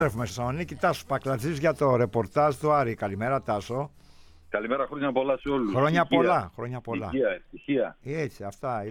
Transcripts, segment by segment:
Στη Θεσσαλονίκη, Τάσος Πακλατζής για το ρεπορτάζ του Άρη. Καλημέρα, Τάσο. Καλημέρα, χρόνια πολλά σε όλους. Χρόνια πολλά. Χρόνια πολλά. Ευτυχία. Έτσι, αυτά.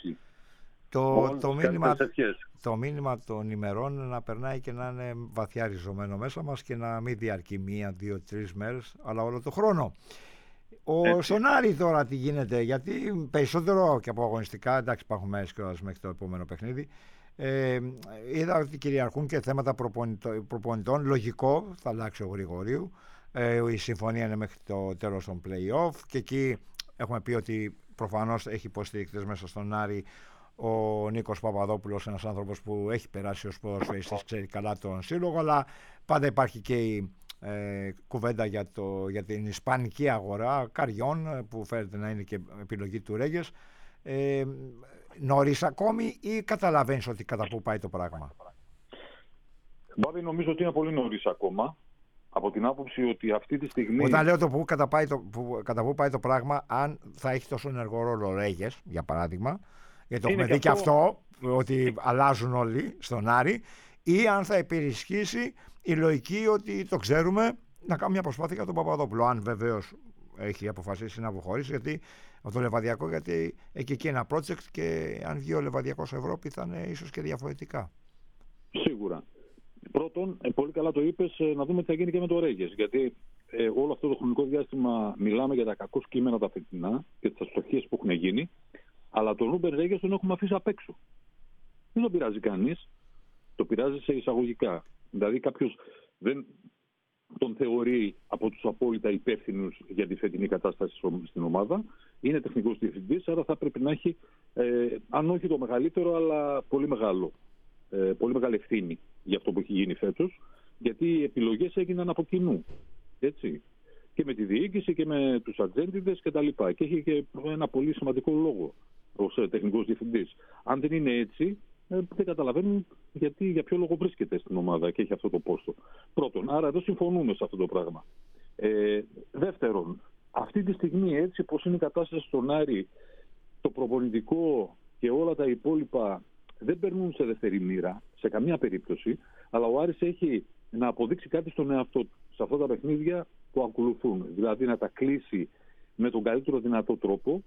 Το μήνυμα των ημερών να περνάει και να είναι βαθιά ριζωμένο μέσα μας και να μην διαρκεί 1-2-3 μέρες, αλλά όλο το χρόνο. Στον Άρη τώρα τι γίνεται, γιατί περισσότερο και από αγωνιστικά, εντάξει, υπάρχουν μέρες και ώρες μέχρι το επόμενο παιχνίδι. Είδα ότι κυριαρχούν και θέματα προπονητών. Λογικό, θα αλλάξει ο Γρηγορίου. Η συμφωνία είναι μέχρι το τέλος των play-off και εκεί έχουμε πει ότι προφανώς έχει υποστηρικτές μέσα στον Άρη ο Νίκος Παπαδόπουλος, ένας άνθρωπος που έχει περάσει ως ποδοσφαιριστής, ξέρει καλά τον σύλλογο, αλλά πάντα υπάρχει και η κουβέντα για την ισπανική αγορά Καριών, που φαίνεται να είναι και επιλογή του Ρέγες. Νωρίς ακόμη ή καταλαβαίνεις ότι κατά πού πάει το πράγμα? Μπάβη, νομίζω ότι είναι πολύ νωρίς ακόμα, από την άποψη ότι αυτή τη στιγμή... Όταν λέω κατά πού πάει το πράγμα, αν θα έχει τόσο ενεργό ρόλο ο Ρέγες, για παράδειγμα, γιατί το έχουμε δει και αυτό, ότι αλλάζουν όλοι στον Άρη, ή αν θα υπερισχύσει η λογική ότι το ξέρουμε, να κάνουμε μια προσπάθεια για τον Παπαδόπουλο, αν βεβαίως έχει αποφασίσει να αποχωρήσει, γιατί από το Λεβαδιακό, γιατί έχει εκεί ένα project και αν βγει ο Λεβαδιακός Ευρώπη θα είναι ίσως και διαφορετικά. Σίγουρα. Πρώτον, πολύ καλά το είπες, να δούμε τι θα γίνει και με το Ρέγες, γιατί όλο αυτό το χρονικό διάστημα μιλάμε για τα κακώς κείμενα τα φετινά και τις αστοχίες που έχουν γίνει, αλλά τον Ρούμπεν Ρέγες τον έχουμε αφήσει απ' έξω. Δεν τον πειράζει κανείς, το πειράζει σε εισαγωγικά. Δηλαδή κάποιος δεν τον θεωρεί από τους απόλυτα υπεύθυνους για τη φετινή κατάσταση στην ομάδα. Είναι τεχνικός διευθυντής, άρα θα πρέπει να έχει, αν όχι το μεγαλύτερο, αλλά πολύ μεγάλη ευθύνη για αυτό που έχει γίνει φέτος, γιατί οι επιλογές έγιναν από κοινού. Έτσι. Και με τη διοίκηση και με τους ατζέντιδες κτλ. Και έχει και ένα πολύ σημαντικό λόγο ως τεχνικός διευθυντής. Αν δεν είναι έτσι, δεν καταλαβαίνουν για ποιο λόγο βρίσκεται στην ομάδα και έχει αυτό το πόστο. Πρώτον, άρα εδώ συμφωνούμε σε αυτό το πράγμα. Δεύτερον, αυτή τη στιγμή, έτσι πως είναι η κατάσταση στον Άρη, το προπονητικό και όλα τα υπόλοιπα δεν περνούν σε δεύτερη μοίρα, σε καμία περίπτωση, αλλά ο Άρης έχει να αποδείξει κάτι στον εαυτό του σε αυτά τα παιχνίδια που ακολουθούν. Δηλαδή να τα κλείσει με τον καλύτερο δυνατό τρόπο.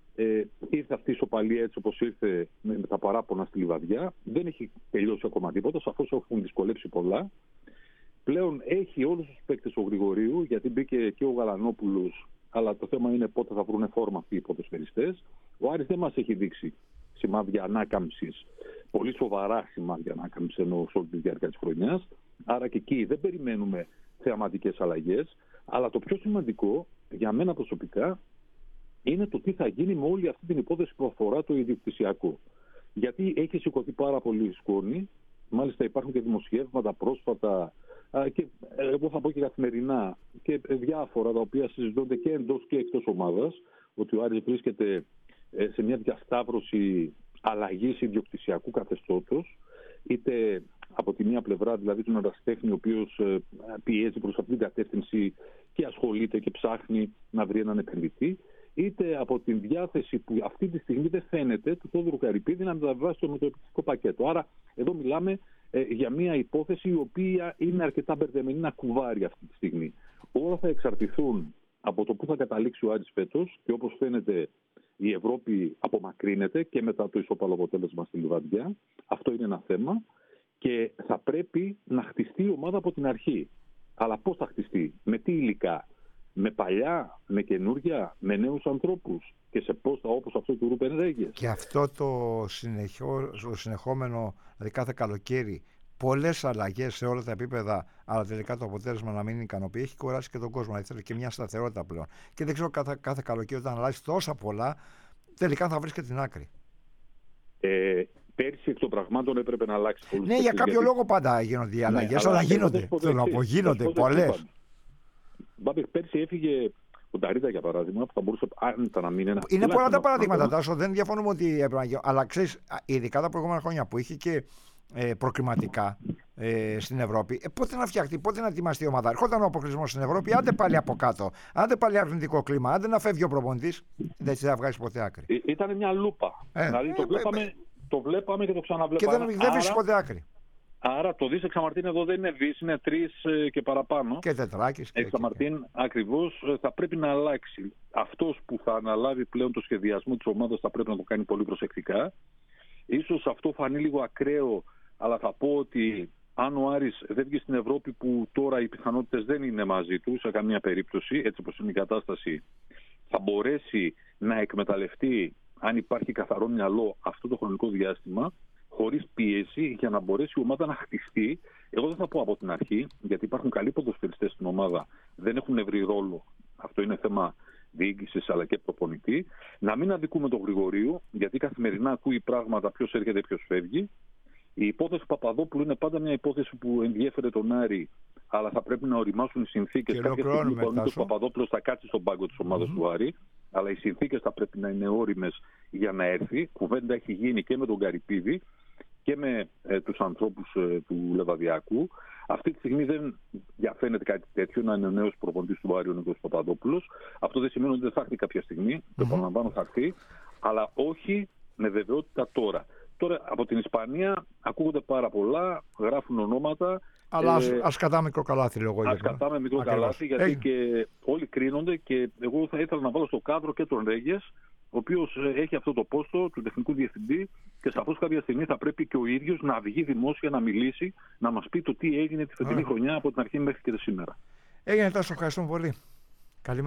Ήρθε αυτή η ισοπαλία έτσι όπως ήρθε με τα παράπονα στη Λιβαδιά. Δεν έχει τελειώσει ακόμα τίποτα, σαφώς έχουν δυσκολέψει πολλά. Πλέον έχει όλους τους παίκτες ο Γρηγορίου, γιατί μπήκε και ο Γαλανόπουλος, αλλά το θέμα είναι πότε θα βρουν φόρμα αυτοί οι ποδοσφαιριστές. Ο Άρης δεν μας έχει δείξει σημάδια ανάκαμψης, πολύ σοβαρά σημάδια ανάκαμψης ενώ σε όλη τη διάρκεια της χρονιάς. Άρα και εκεί δεν περιμένουμε θεαματικές αλλαγές. Αλλά το πιο σημαντικό για μένα προσωπικά είναι το τι θα γίνει με όλη αυτή την υπόθεση που αφορά το ιδιοκτησιακό. Γιατί έχει σηκωθεί πάρα πολύ σκόνη. Μάλιστα υπάρχουν και δημοσιεύματα πρόσφατα και εγώ θα πω και καθημερινά και διάφορα τα οποία συζητώνται και εντός και εκτός ομάδας, ότι ο Άρης βρίσκεται σε μια διασταύρωση αλλαγής ιδιοκτησιακού καθεστώτος, είτε από τη μία πλευρά δηλαδή τον ερασιτέχνη ο οποίος πιέζει προς αυτήν την κατεύθυνση και ασχολείται και ψάχνει να βρει έναν επενδυτή, είτε από την διάθεση που αυτή τη στιγμή δεν φαίνεται του Θόδωρου Καρυπίδη να μεταβιβάσει το μεταπτυχιακό πακέτο. Άρα εδώ μιλάμε για μια υπόθεση η οποία είναι αρκετά μπερδεμένη, ένα κουβάρι αυτή τη στιγμή. Όλα θα εξαρτηθούν από το πού θα καταλήξει ο Άρης φέτος και όπως φαίνεται η Ευρώπη απομακρύνεται και μετά το ισοπαλό αποτέλεσμα στη Λιβαδιά. Αυτό είναι ένα θέμα και θα πρέπει να χτιστεί η ομάδα από την αρχή. Αλλά πώς θα χτιστεί, με τι υλικά, με παλιά, με καινούρια, με νέους ανθρώπους και σε πόστα όπως αυτό του Ρούμπεν Ρέγες. Και αυτό το συνεχόμενο, δηλαδή κάθε καλοκαίρι, πολλές αλλαγές σε όλα τα επίπεδα, αλλά τελικά το αποτέλεσμα να μην είναι ικανοποιεί, έχει κουράσει και τον κόσμο. Δηλαδή θέλει και μια σταθερότητα πλέον. Και δεν ξέρω κάθε καλοκαίρι όταν αλλάζει τόσα πολλά, τελικά θα βρει και την άκρη. Πέρσι εκ των πραγμάτων έπρεπε να αλλάξει πολλούς. Ναι, για κάποιο λόγο πάντα γίνονται οι αλλαγές, αλλά γίνονται πολλές. Μπάμπη, πέρσι έφυγε ο Νταρίτα για παράδειγμα, που θα μπορούσε άνετα να μείνει ένα. Είναι πολλά τα παραδείγματα, Τάσο. Δεν διαφωνούμε ότι έπρεπε να γίνει. Αλλά ξέρεις, ειδικά τα προηγούμενα χρόνια που είχε και προκριματικά στην Ευρώπη, πότε να φτιαχτεί, πότε να ετοιμαστεί η ομάδα. Ερχόταν ο αποκλεισμός στην Ευρώπη, άντε πάλι από κάτω, άντε πάλι αρνητικό κλίμα, άντε να φεύγει ο προπονητής. Δεν θα βγάζει ποτέ άκρη. Ήταν μια λούπα. Δηλαδή το βλέπαμε και το ξαναβλέπαμε. Και δεν βρίσκει ποτέ άκρη. Άρα το Δης Εξαμαρτίν εδώ δεν είναι Δης, είναι 3 και παραπάνω. Και Τετράκης. Εξαμαρτίν ακριβώς θα πρέπει να αλλάξει. Αυτός που θα αναλάβει πλέον το σχεδιασμό της ομάδας θα πρέπει να το κάνει πολύ προσεκτικά. Ίσως αυτό φανεί λίγο ακραίο, αλλά θα πω ότι αν ο Άρης δεν βγει στην Ευρώπη, που τώρα οι πιθανότητες δεν είναι μαζί του σε καμία περίπτωση, έτσι όπως είναι η κατάσταση, θα μπορέσει να εκμεταλλευτεί, αν υπάρχει καθαρό μυαλό, αυτό το χρονικό διάστημα, χωρίς πίεση, για να μπορέσει η ομάδα να χτιστεί. Εγώ δεν θα πω από την αρχή, γιατί υπάρχουν καλοί ποδοσφαιριστές στην ομάδα, δεν έχουν βρει ρόλο. Αυτό είναι θέμα διοίκησης αλλά και προπονητή. Να μην αδικούμε τον Γρηγορίου, γιατί καθημερινά ακούει πράγματα, ποιος έρχεται, ποιος φεύγει. Η υπόθεση Παπαδόπουλου είναι πάντα μια υπόθεση που ενδιέφερε τον Άρη, αλλά θα πρέπει να οριμάσουν οι συνθήκες. Κάποια στιγμή ο Νίκος Παπαδόπουλος θα κάτσει στον πάγκο της ομάδας του Άρη, αλλά οι συνθήκες θα πρέπει να είναι όριμες για να έρθει. Κουβέντα έχει γίνει και με τον Καρυπίδη και με τους ανθρώπους του Λεβαδιακού. Αυτή τη στιγμή δεν διαφαίνεται κάτι τέτοιο, να είναι ο νέος προπονητής του Άρη ο Νίκος Παπαδόπουλος. Αυτό δεν σημαίνει ότι δεν θα έρθει κάποια στιγμή. Το επαναλαμβάνω, θα έρθει, αλλά όχι με βεβαιότητα τώρα. Τώρα από την Ισπανία ακούγονται πάρα πολλά, γράφουν ονόματα. Αλλά ας κατάμε μικρό καλάθι, λέω εγώ. Ας κατάμε μικρό καλάθι, γιατί και όλοι κρίνονται, και εγώ θα ήθελα να βάλω στο κάδρο και τον Ρέγες, ο οποίος έχει αυτό το πόστο του τεχνικού διευθυντή, και σαφώς κάποια στιγμή θα πρέπει και ο ίδιος να βγει δημόσια, να μιλήσει, να μας πει το τι έγινε τη φετινή χρονιά από την αρχή μέχρι και σήμερα. Έγινε, Τάσο, ευχαριστούμε πολύ.